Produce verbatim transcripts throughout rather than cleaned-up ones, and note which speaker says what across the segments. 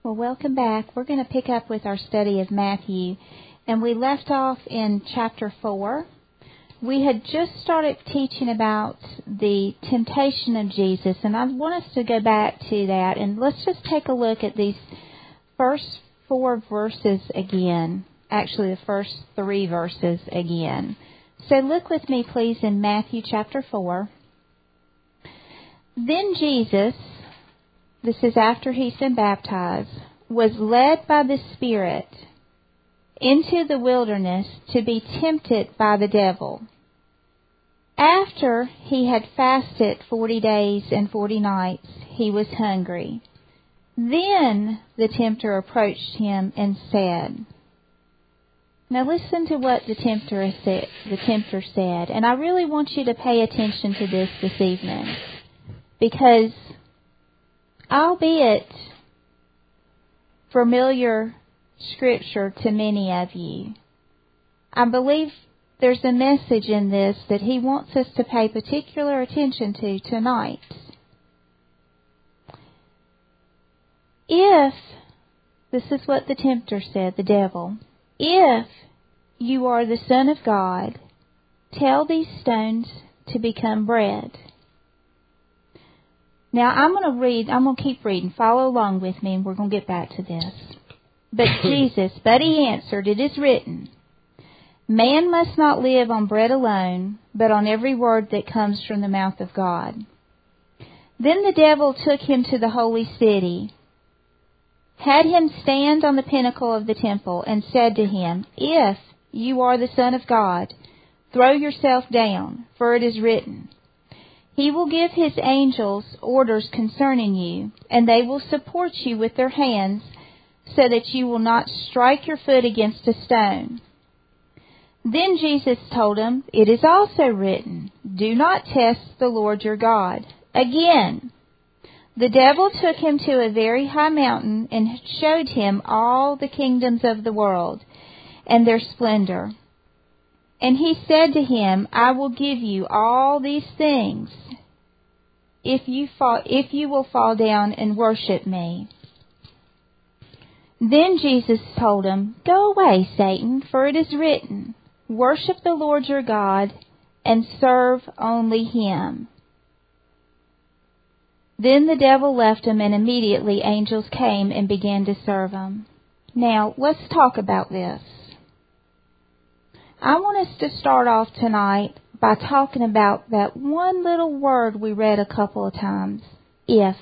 Speaker 1: Well, welcome back. We're going to pick up with our study of Matthew, and we left off in chapter four. We had just started teaching about the temptation of Jesus, and I want us to go back to that, and let's just take a look at these first four verses again. Actually, the first three verses again. So look with me, please, in Matthew chapter four. Then Jesus, this is after he's been baptized, was led by the Spirit into the wilderness to be tempted by the devil. After he had fasted forty days and forty nights, he was hungry. Then the tempter approached him and said, now listen to what the tempter said, the tempter said, and I really want you to pay attention to this this evening, because albeit familiar scripture to many of you, I believe there's a message in this that he wants us to pay particular attention to tonight. If, this is what the tempter said, the devil, if you are the Son of God, tell these stones to become bread. Now, I'm going to read, I'm going to keep reading. Follow along with me, and we're going to get back to this. But Jesus, but he answered, it is written, man must not live on bread alone, but on every word that comes from the mouth of God. Then the devil took him to the holy city, had him stand on the pinnacle of the temple, and said to him, if you are the Son of God, throw yourself down, for it is written, he will give his angels orders concerning you, and they will support you with their hands, so that you will not strike your foot against a stone. Then Jesus told him, it is also written, do not test the Lord your God. Again, the devil took him to a very high mountain and showed him all the kingdoms of the world and their splendor. And he said to him, I will give you all these things if you fall, if you will fall down and worship me. Then Jesus told him, go away, Satan, for it is written, worship the Lord your God and serve only him. Then the devil left him, and immediately angels came and began to serve him. Now, let's talk about this. I want us to start off tonight by talking about that one little word we read a couple of times, if.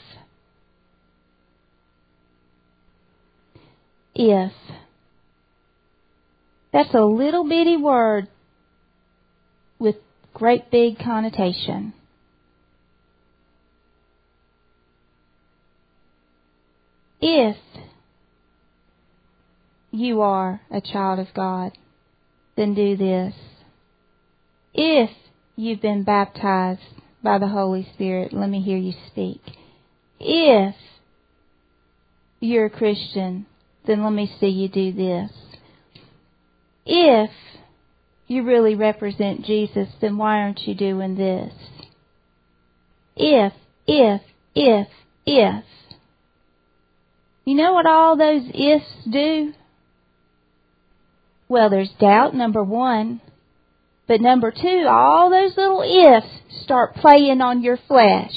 Speaker 1: If. That's a little bitty word with great big connotation. If you are a child of God, then do this. If you've been baptized by the Holy Spirit, let me hear you speak. If you're a Christian, then let me see you do this. If you really represent Jesus, then why aren't you doing this? If, if, if, if. You know what all those ifs do? Well, there's doubt, number one. But number two, all those little ifs start playing on your flesh.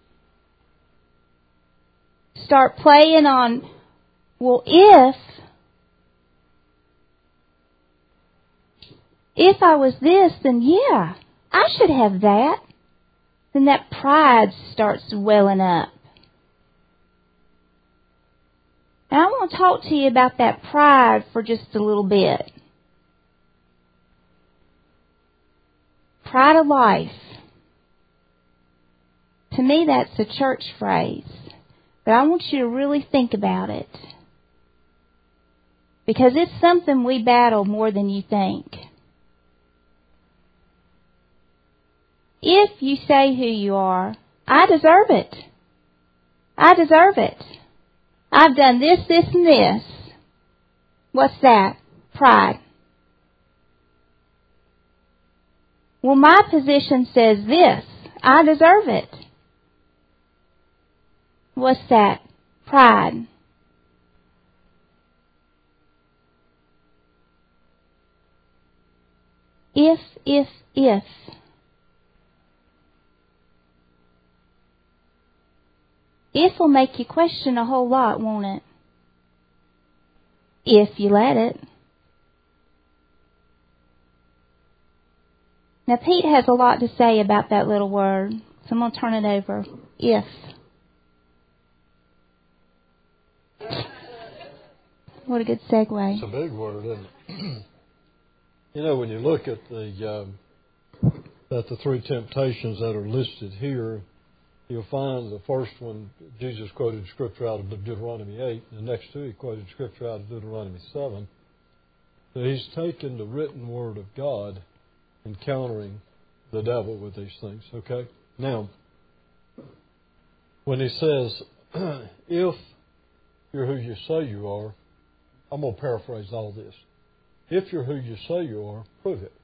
Speaker 1: Start playing on, well, if, if I was this, then yeah, I should have that. Then that pride starts welling up. And I want to talk to you about that pride for just a little bit. Pride of life. To me, that's a church phrase. But I want you to really think about it. Because it's something we battle more than you think. If you say who you are, I deserve it. I deserve it. I've done this, this, and this. What's that? Pride. Well, my position says this. I deserve it. What's that? Pride. If, if, if. If will make you question a whole lot, won't it? If you let it. Now, Pete has a lot to say about that little word, so I'm going to turn it over. If. What a good segue.
Speaker 2: It's a big word, isn't it? You know, when you look at the um, at the three temptations that are listed here, you'll find the first one, Jesus quoted Scripture out of Deuteronomy eight. The next two, he quoted Scripture out of Deuteronomy seven. So he's taken the written Word of God and countering the devil with these things, okay? Now, when he says, if you're who you say you are, I'm going to paraphrase all this. If you're who you say you are, prove it.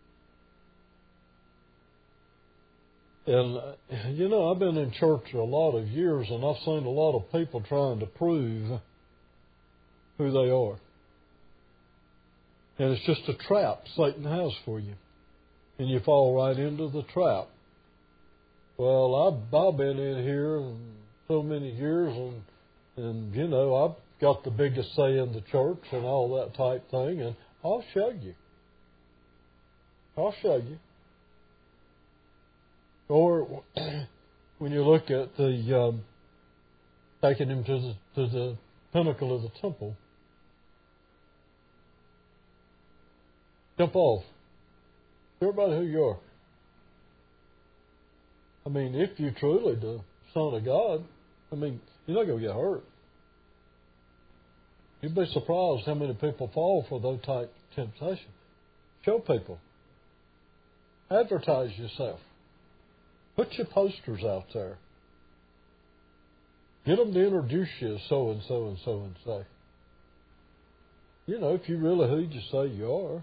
Speaker 2: And, you know, I've been in church a lot of years, and I've seen a lot of people trying to prove who they are. And it's just a trap Satan has for you. And you fall right into the trap. Well, I've, I've been in here so many years, and, and, you know, I've got the biggest say in the church and all that type thing, and I'll show you. I'll show you. Or when you look at the um, taking him to the, to the pinnacle of the temple, jump off. Show everybody who you are. I mean, if you're truly the Son of God, I mean, you're not going to get hurt. You'd be surprised how many people fall for those type temptations. Show people. Advertise yourself. Put your posters out there. Get them to introduce you as so and so and so and so. You know, if you really who you say you are,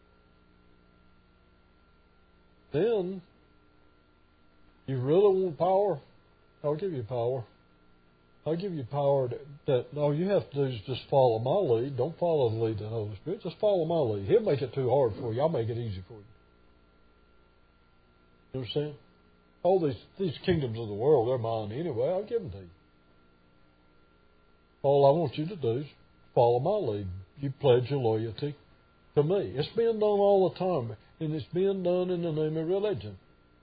Speaker 2: then you really want power, I'll give you power. I'll give you power that, that all you have to do is just follow my lead. Don't follow the lead of the Holy Spirit. Just follow my lead. He'll make it too hard for you. I'll make it easy for you. You understand? All these, these kingdoms of the world, they're mine anyway. I'll give them to you. All I want you to do is follow my lead. You pledge your loyalty to me. It's being done all the time, and it's being done in the name of religion.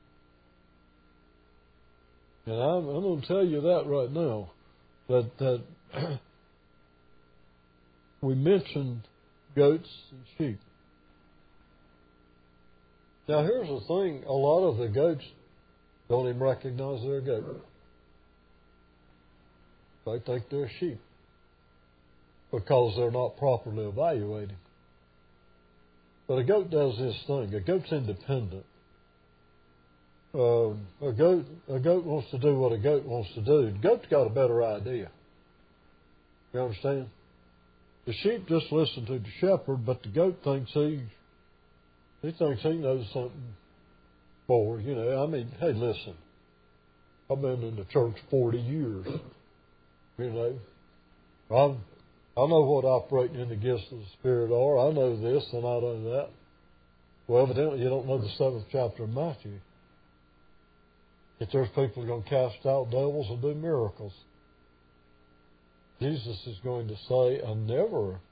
Speaker 2: And I'm, I'm going to tell you that right now, that, that we mentioned goats and sheep. Now, here's the thing. A lot of the goats don't even recognize they're a goat. They think they're sheep because they're not properly evaluating. But a goat does this thing. A goat's independent. Uh, a goat, a goat wants to do what a goat wants to do. The goat's got a better idea. You understand? The sheep just listen to the shepherd, but the goat thinks he, he thinks he knows something more. You know, I mean, hey, listen. I've been in the church forty years. You know, I'm, I know what operating in the gifts of the Spirit are. I know this and I know that. Well, evidently you don't know the seventh chapter of Matthew. If there's people going to cast out devils and do miracles, Jesus is going to say, I never.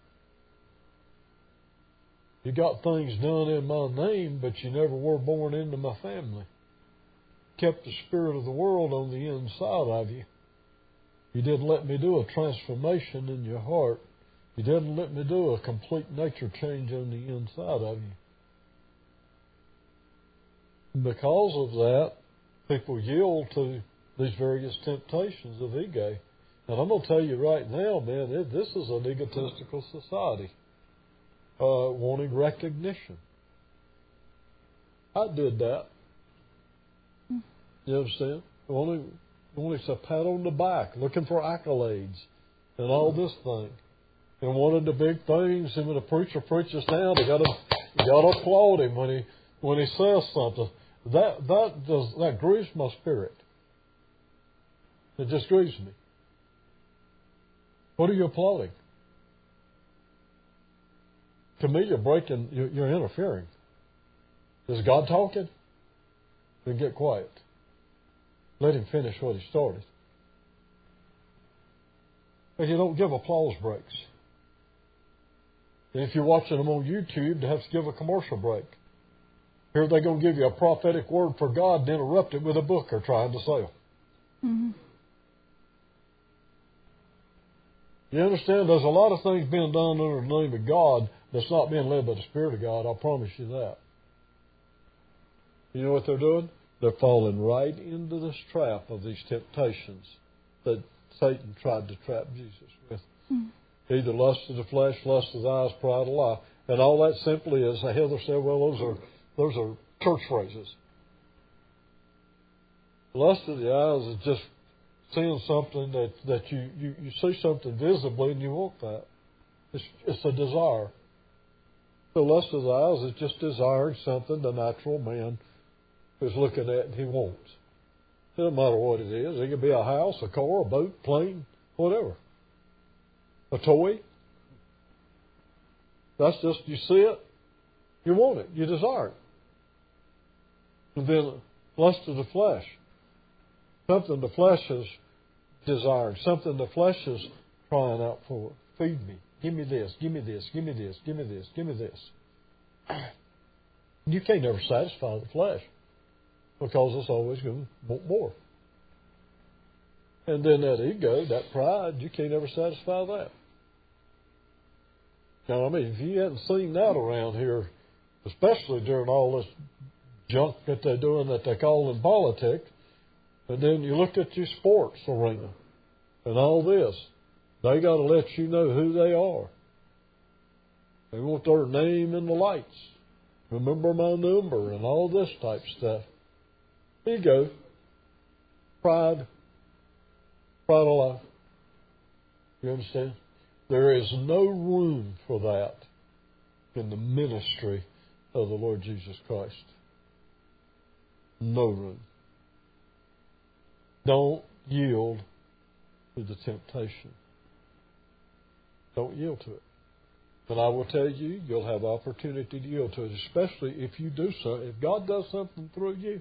Speaker 2: You got things done in my name, but you never were born into my family. Kept the spirit of the world on the inside of you. You didn't let me do a transformation in your heart. You didn't let me do a complete nature change on the inside of you. And because of that, people yield to these various temptations of ego. And I'm going to tell you right now, man, this is an egotistical society, uh, wanting recognition. I did that. You understand? Wanting, wanting a pat on the back, looking for accolades and all this thing. And wanted the big things, and when a preacher preaches down, you got to you got to applaud him when he when he says something. That that does that grieves my spirit. It just grieves me. What are you applauding? To me, you're breaking. You're, you're interfering. Is God talking? Then get quiet. Let him finish what he started. And you don't give applause breaks. And if you're watching them on YouTube, they have to give a commercial break. Here they're going to give you a prophetic word for God and interrupt it with a book they're trying to sell.
Speaker 1: Mm-hmm.
Speaker 2: You understand? There's a lot of things being done under the name of God that's not being led by the Spirit of God. I'll promise you that. You know what they're doing? They're falling right into this trap of these temptations that Satan tried to trap Jesus with. Mm-hmm. Either lust of the flesh, lust of the eyes, pride of life. And all that simply is, Heather said, well, those are those are church phrases. Lust of the eyes is just seeing something that, that you, you, you see something visibly and you want that. It's, it's a desire. The lust of the eyes is just desiring something the natural man is looking at and he wants. It doesn't matter what it is. It could be a house, a car, a boat, plane, whatever. A toy. That's just, you see it, you want it, you desire it. And then lust of the flesh. Something the flesh is desiring. Something the flesh is crying out for. Feed me. Give me this. Give me this. Give me this. Give me this. Give me this. You can't ever satisfy the flesh because it's always going to want more. And then that ego, that pride, you can't ever satisfy that. Now, I mean, if you hadn't seen that around here, especially during all this junk that they're doing that they call in politics, and then you look at your sports arena and all this, they got to let you know who they are. They want their name in the lights. Remember my number and all this type stuff. Ego, pride, pride of life. You understand? There is no room for that in the ministry of the Lord Jesus Christ. No room. Don't yield to the temptation. Don't yield to it. But I will tell you, you'll have opportunity to yield to it, especially if you do so. If God does something through you,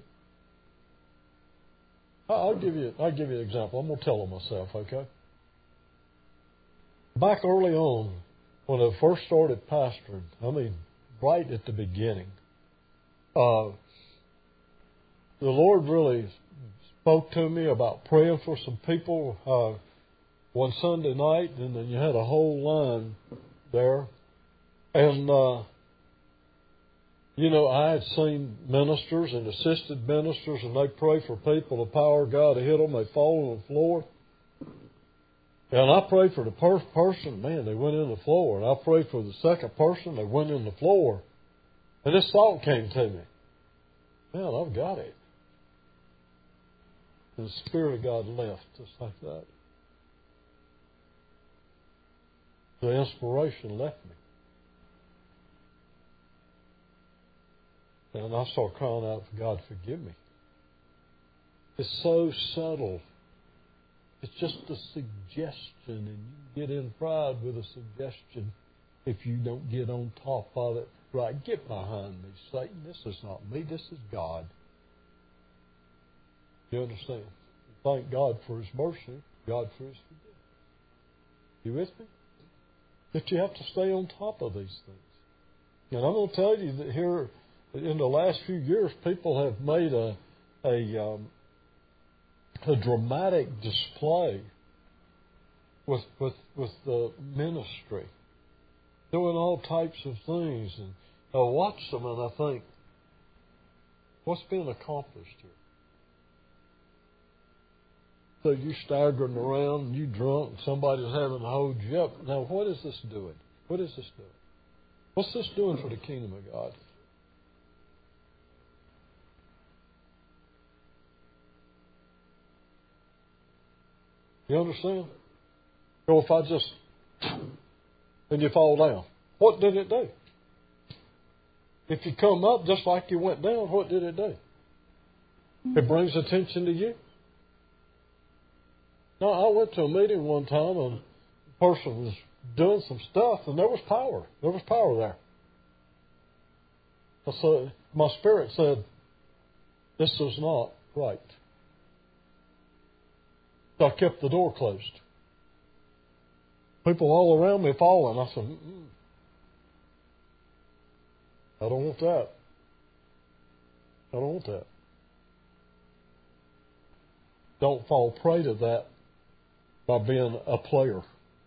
Speaker 2: I'll give you. I'll give you an example. I'm going to tell them myself, okay? Back early on, when I first started pastoring, I mean, right at the beginning, uh, the Lord really spoke to me about praying for some people uh, one Sunday night, and then you had a whole line there. And, uh, you know, I had seen ministers and assisted ministers, and they pray for people, the power of God to hit them, they fall on the floor. And I prayed for the first person, man, they went in the floor. And I prayed for the second person, they went in the floor. And this thought came to me. Man, I've got it. And the Spirit of God left just like that. The inspiration left me. And I started crying out for God, forgive me. It's so subtle. It's just a suggestion, and you get in pride with a suggestion if you don't get on top of it. Right, get behind me, Satan. This is not me. This is God. You understand? Thank God for His mercy, God for His forgiveness. You with me? But you have to stay on top of these things. And I'm going to tell you that here in the last few years, people have made a a um, a dramatic display with with with the ministry, doing all types of things, and I watch them and I think, what's being accomplished here? So you staggering around, you drunk, and somebody's having to hold you up. Now, what is this doing? What is this doing? What's this doing for the kingdom of God? You understand? So if I just, and you fall down, what did it do? If you come up just like you went down, what did it do? It brings attention to you. Now, I went to a meeting one time and the person was doing some stuff and there was power. There was power there. So my spirit said, this is not right. So I kept the door closed. People all around me falling. I said, Mm-mm. I don't want that. I don't want that. Don't fall prey to that by being a player.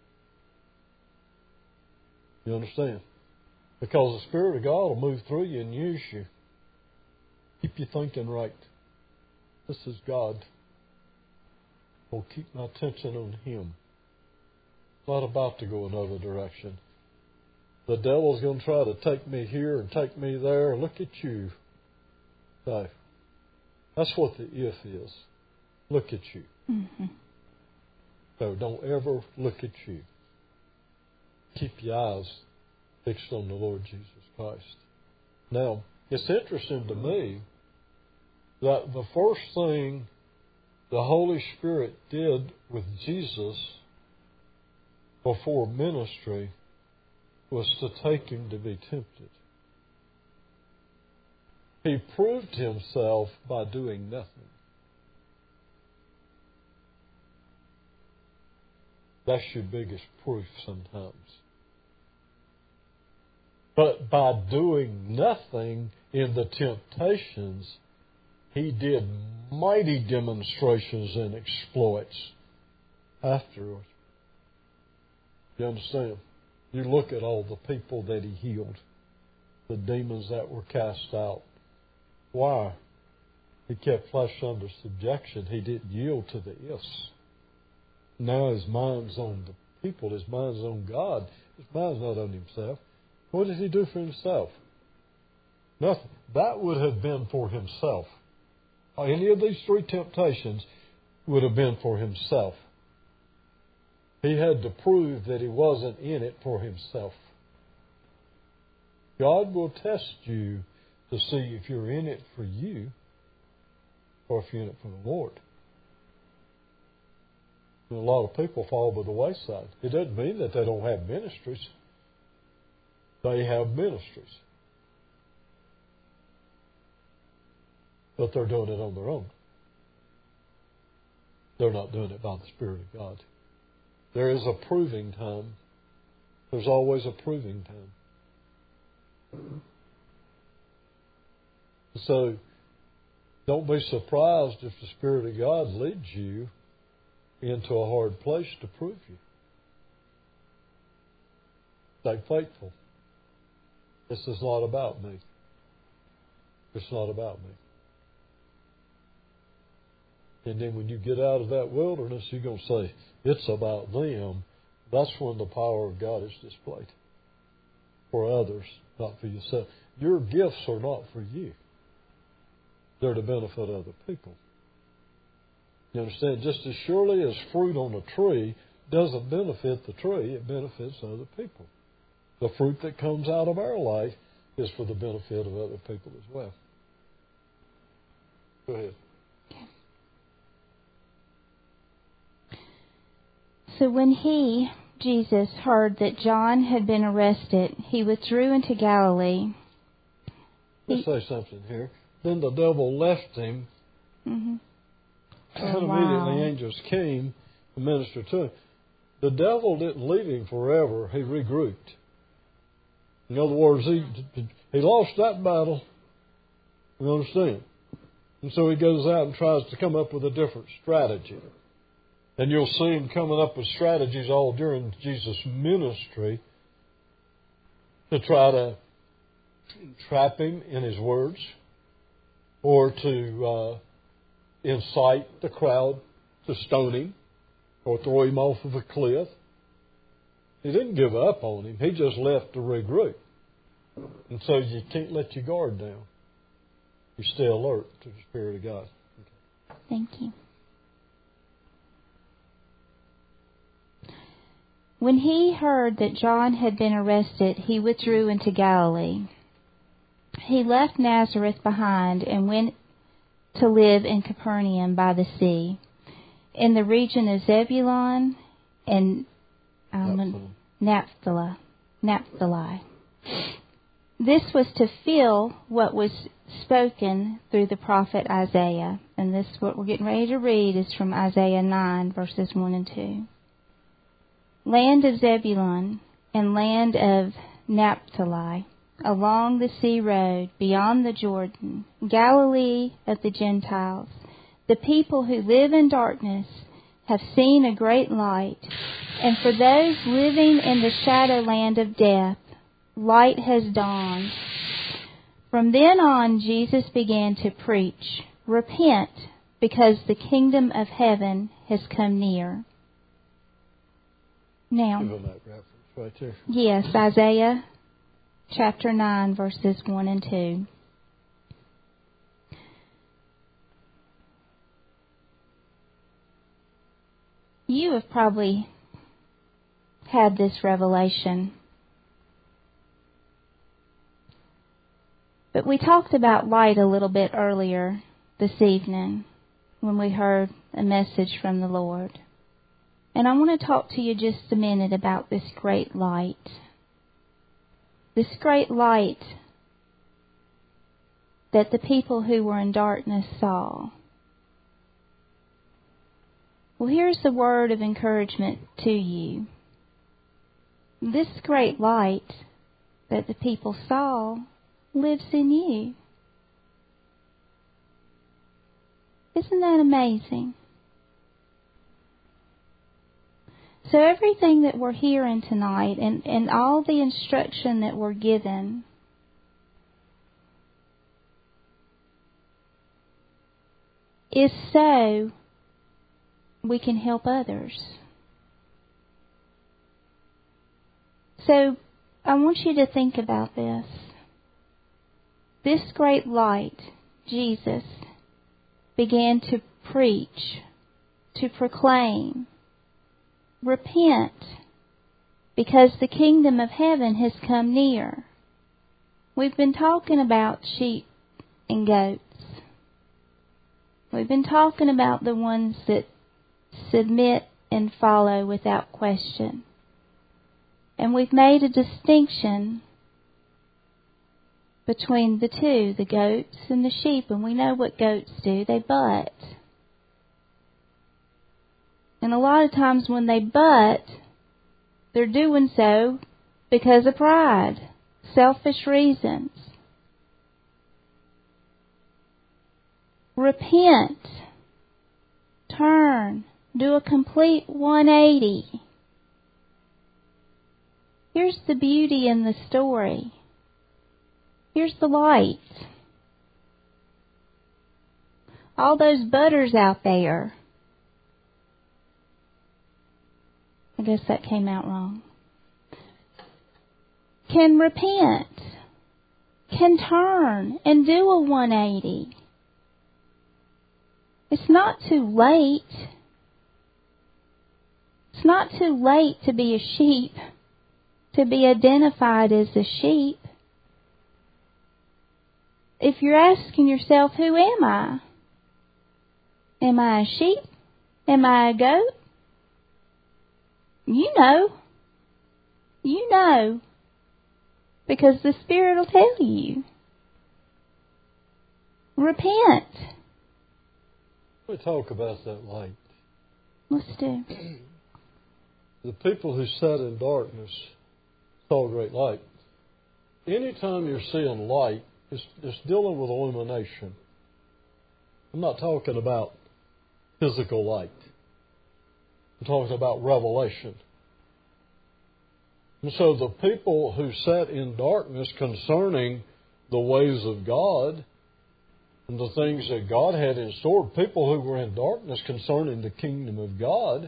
Speaker 2: You understand? Because the Spirit of God will move through you and use you. Keep you thinking right. This is God. I'll keep my attention on Him. It's not about to go another direction. The devil's going to try to take me here and take me there. Look at you. No. That's what the if is. Look at you.
Speaker 1: Mm-hmm.
Speaker 2: So don't ever look at you. Keep your eyes fixed on the Lord Jesus Christ. Now, it's interesting to me that the first thing the Holy Spirit did with Jesus before ministry was to take him to be tempted. He proved himself by doing nothing. That's your biggest proof sometimes. But by doing nothing in the temptations, he did mighty demonstrations and exploits afterwards. You understand? You look at all the people that he healed, the demons that were cast out. Why? He kept flesh under subjection. He didn't yield to the ifs. Now his mind's on the people. His mind's on God. His mind's not on himself. What did he do for himself? Nothing. That would have been for himself. Any of these three temptations would have been for himself. He had to prove that he wasn't in it for himself. God will test you to see if you're in it for you or if you're in it for the Lord. And a lot of people fall by the wayside. It doesn't mean that they don't have ministries. They have ministries. But they're doing it on their own. They're not doing it by the Spirit of God. There is a proving time. There's always a proving time. So, don't be surprised if the Spirit of God leads you into a hard place to prove you. Stay faithful. This is not about me. It's not about me. And then when you get out of that wilderness, you're going to say, it's about them. That's when the power of God is displayed. For others, not for yourself. Your gifts are not for you. They're to benefit other people. You understand? Just as surely as fruit on a tree doesn't benefit the tree, it benefits other people. The fruit that comes out of our life is for the benefit of other people as well. Go ahead.
Speaker 1: So when he, Jesus, heard that John had been arrested, he withdrew into Galilee.
Speaker 2: Let's say something here. Then the devil left him.
Speaker 1: Mm-hmm.
Speaker 2: And
Speaker 1: Oh,
Speaker 2: immediately
Speaker 1: wow.
Speaker 2: angels came to minister to him. The devil didn't leave him forever. He regrouped. In other words, he he lost that battle. You understand? And so he goes out and tries to come up with a different strategy. And you'll see him coming up with strategies all during Jesus' ministry to try to trap him in his words or to uh, incite the crowd to stone him or throw him off of a cliff. He didn't give up on him. He just left to regroup. And so you can't let your guard down. You stay alert to the Spirit of God. Okay.
Speaker 1: Thank you. When he heard that John had been arrested, he withdrew into Galilee. He left Nazareth behind and went to live in Capernaum by the sea, in the region of Zebulun and um, Naphtali. Naphtali. This was to fill what was spoken through the prophet Isaiah. And this, what we're getting ready to read, is from Isaiah nine, verses one and two. Land of Zebulun and land of Naphtali, along the sea road, beyond the Jordan, Galilee of the Gentiles, the people who live in darkness have seen a great light, and for those living in the shadowland of death, light has dawned. From then on, Jesus began to preach, "Repent, because the kingdom of heaven has come near." Now,
Speaker 2: Give them that reference right there.
Speaker 1: yes, Isaiah chapter nine, verses one and two. You have probably had this revelation. But we talked about light a little bit earlier this evening when we heard a message from the Lord. And I want to talk to you just a minute about this great light. This great light that the people who were in darkness saw. Well, here's the word of encouragement to you. This great light that the people saw lives in you. Isn't that amazing? So everything that we're hearing tonight and, and all the instruction that we're given is so we can help others. So I want you to think about this. This great light, Jesus, began to preach, to proclaim, "Repent, because the kingdom of heaven has come near." We've been talking about sheep and goats. We've been talking about the ones that submit and follow without question. And we've made a distinction between the two, the goats and the sheep. And we know what goats do. They butt. And a lot of times when they butt, they're doing so because of pride, selfish reasons. Repent. Turn. Do a complete one eighty. Here's the beauty in the story. Here's the light. All those butters out there. I guess that came out wrong. Can repent. Can turn and do a one eighty. It's not too late. It's not too late to be a sheep, to be identified as a sheep. If you're asking yourself, who am I? Am I a sheep? Am I a goat? You know. You know. Because the Spirit will tell you. Repent.
Speaker 2: We talk about that light.
Speaker 1: Let's do.
Speaker 2: The people who sat in darkness saw great light. Anytime you're seeing light, it's, it's dealing with illumination. I'm not talking about physical light. I'm talking about revelation. And so the people who sat in darkness concerning the ways of God and the things that God had in store, people who were in darkness concerning the kingdom of God,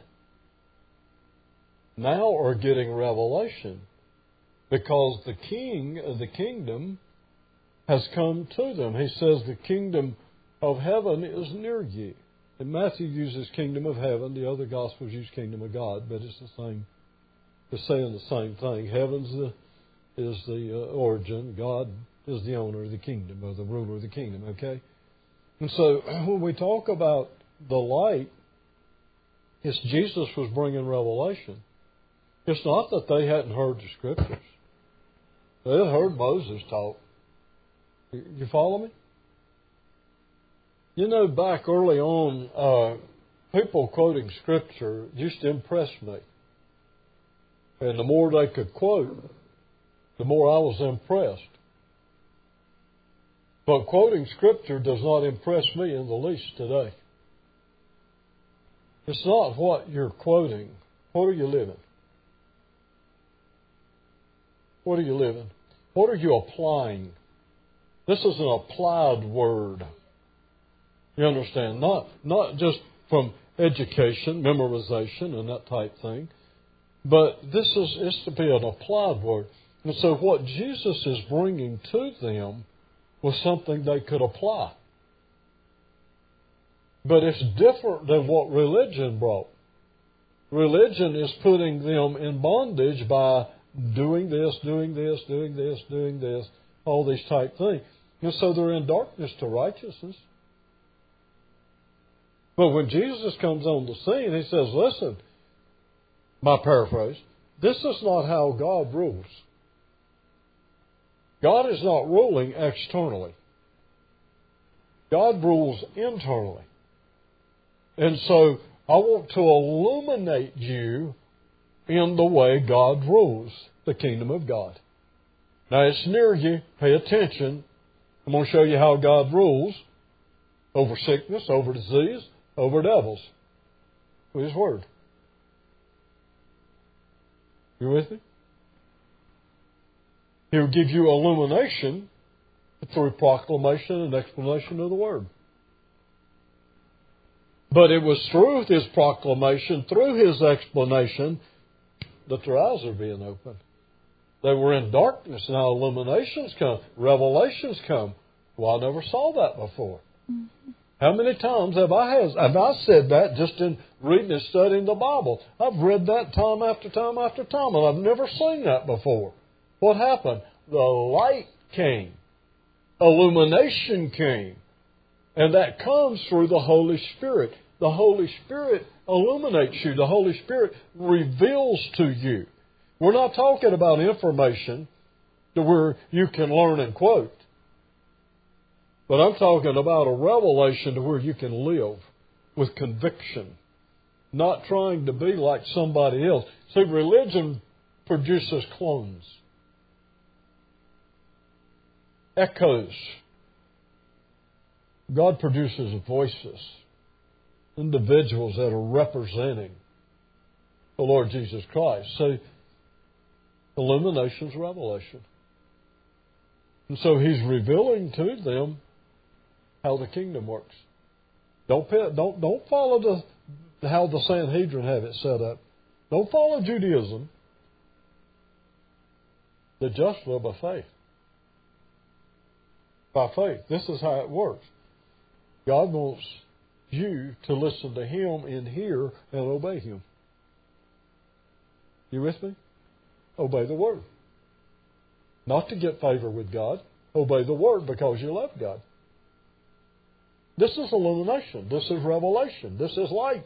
Speaker 2: now are getting revelation because the king of the kingdom has come to them. He says the kingdom of heaven is near you. And Matthew uses kingdom of heaven. The other Gospels use kingdom of God, but it's the same. It's saying the same thing. Heaven's the is the uh, origin. God is the owner of the kingdom, or the ruler of the kingdom. Okay. And so when we talk about the light, it's Jesus was bringing revelation. It's not that they hadn't heard the Scriptures. They had heard Moses talk. You follow me? You know, back early on, uh, people quoting Scripture used to impress me. And the more they could quote, the more I was impressed. But quoting Scripture does not impress me in the least today. It's not what you're quoting. What are you living? What are you living? What are you applying? This is an applied word. You understand? Not, not just from education, memorization, and that type thing. But this is it's to be an applied word. And so what Jesus is bringing to them was something they could apply. But it's different than what religion brought. Religion is putting them in bondage by doing this, doing this, doing this, doing this, all these type things. And so they're in darkness to righteousness. But when Jesus comes on the scene, he says, listen, my paraphrase, this is not how God rules. God is not ruling externally. God rules internally. And so I want to illuminate you in the way God rules the kingdom of God. Now it's near you. Pay attention. I'm going to show you how God rules over sickness, over disease, over devils. With His Word. You with me? He'll give you illumination through proclamation and explanation of the Word. But it was through His proclamation, through His explanation, that their eyes are being opened. They were in darkness. Now illuminations come, revelations come. Well, I never saw that before. Mm-hmm. How many times have I has have I said that just in reading and studying the Bible? I've read that time after time after time, and I've never seen that before. What happened? The light came. Illumination came. And that comes through the Holy Spirit. The Holy Spirit illuminates you. The Holy Spirit reveals to you. We're not talking about information to where you can learn and quote. But I'm talking about a revelation to where you can live with conviction. Not trying to be like somebody else. See, religion produces clones. Echoes. God produces voices. Individuals that are representing the Lord Jesus Christ. So, illumination's revelation. And so He's revealing to them how the kingdom works. Don't don't don't follow the how the Sanhedrin have it set up. Don't follow Judaism. The just live by faith. By faith. This is how it works. God wants you to listen to Him and hear and obey Him. You with me? Obey the Word. Not to get favor with God. Obey the Word because you love God. This is illumination. This is revelation. This is light.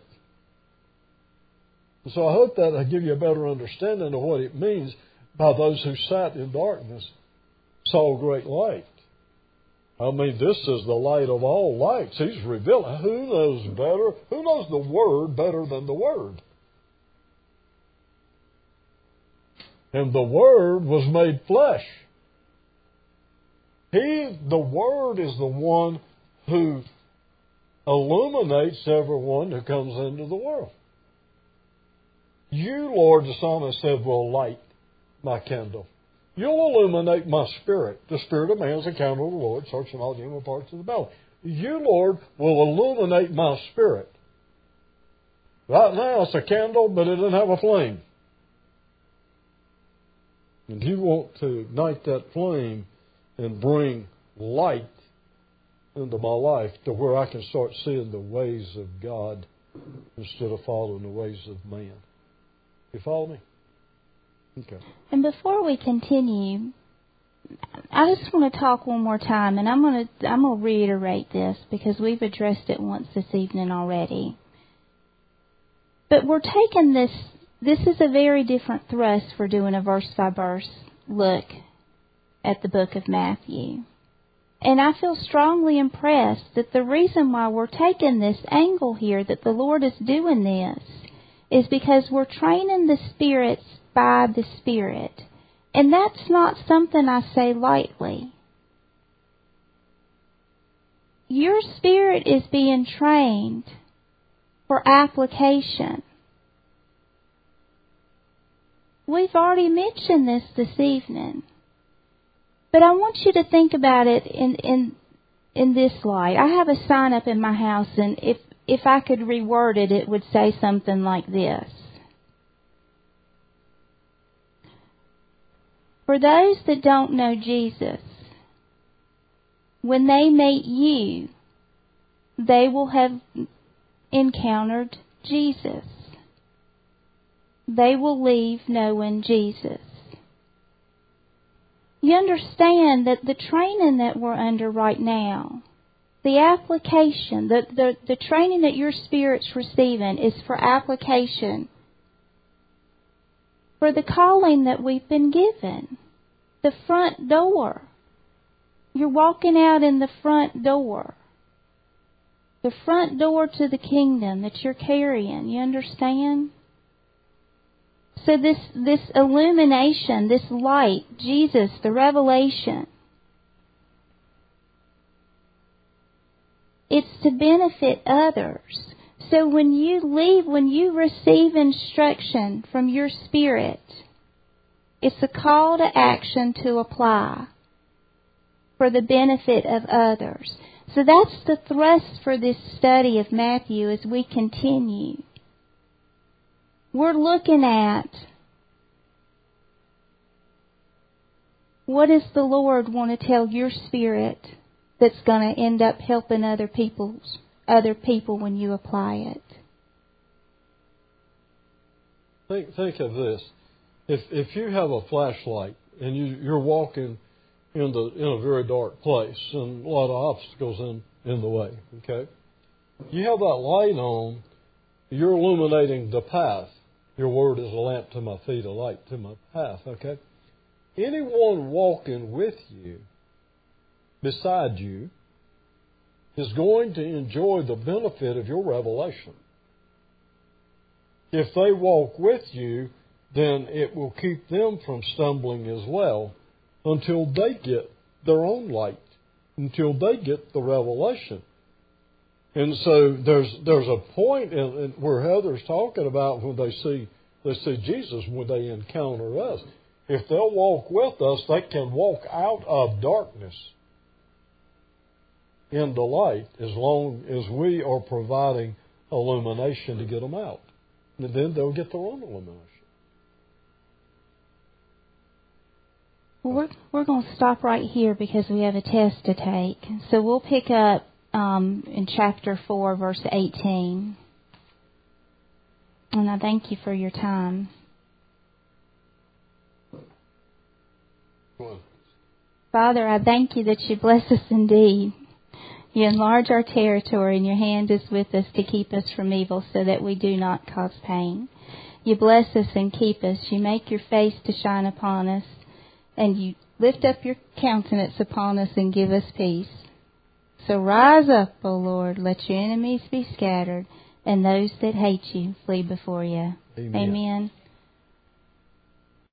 Speaker 2: And so I hope that I give you a better understanding of what it means by those who sat in darkness saw great light. I mean, this is the light of all lights. He's revealing. Who knows better? Who knows the Word better than the Word? And the Word was made flesh. He, the Word, is the one who illuminates everyone who comes into the world. You, Lord, the psalmist said, will light my candle. You'll illuminate my spirit. The spirit of man is a candle of the Lord, searching all the inward parts of the belly. You, Lord, will illuminate my spirit. Right now it's a candle, but it doesn't have a flame. And you want to ignite that flame and bring light into my life to where I can start seeing the ways of God instead of following the ways of man. You follow me? Okay.
Speaker 1: And before we continue, I just want to talk one more time, and I'm going to I'm going to reiterate this because we've addressed it once this evening already. But we're taking this. This is a very different thrust for doing a verse by verse look at the book of Matthew. And I feel strongly impressed that the reason why we're taking this angle here, that the Lord is doing this, is because we're training the spirits by the Spirit. And that's not something I say lightly. Your spirit is being trained for application. We've already mentioned this this evening. But I want you to think about it in, in, in this light. I have a sign up in my house, and if, if I could reword it, it would say something like this. For those that don't know Jesus, when they meet you, they will have encountered Jesus. They will leave knowing Jesus. You understand that the training that we're under right now, the application, the, the, the training that your spirit's receiving is for application, for the calling that we've been given, the front door. You're walking out in the front door. The front door to the kingdom that you're carrying. You understand? So this, this illumination, this light, Jesus, the revelation, it's to benefit others. So when you leave, when you receive instruction from your spirit, it's a call to action to apply for the benefit of others. So that's the thrust for this study of Matthew as we continue. We're looking at what does the Lord want to tell your spirit that's going to end up helping other people's other people when you apply it.
Speaker 2: Think think of this. If if you have a flashlight and you, you're walking in the in a very dark place and a lot of obstacles in, in the way, okay? You have that light on, you're illuminating the path. Your word is a lamp to my feet, a light to my path, okay? Anyone walking with you, beside you, is going to enjoy the benefit of your revelation. If they walk with you, then it will keep them from stumbling as well until they get their own light, until they get the revelation. And so there's there's a point in, in where Heather's talking about when they see they see Jesus, when they encounter us. If they'll walk with us, they can walk out of darkness into light as long as we are providing illumination to get them out. And then they'll get their own illumination.
Speaker 1: Well, we're, we're going to stop right here because we have a test to take. So we'll pick up um, in chapter four, verse eighteen. And I thank you for your time. Father, I thank you that you bless us indeed. You enlarge our territory, and your hand is with us to keep us from evil so that we do not cause pain. You bless us and keep us. You make your face to shine upon us, and you lift up your countenance upon us and give us peace. So rise up, O Lord, let your enemies be scattered, and those that hate you flee before you. Amen. Amen.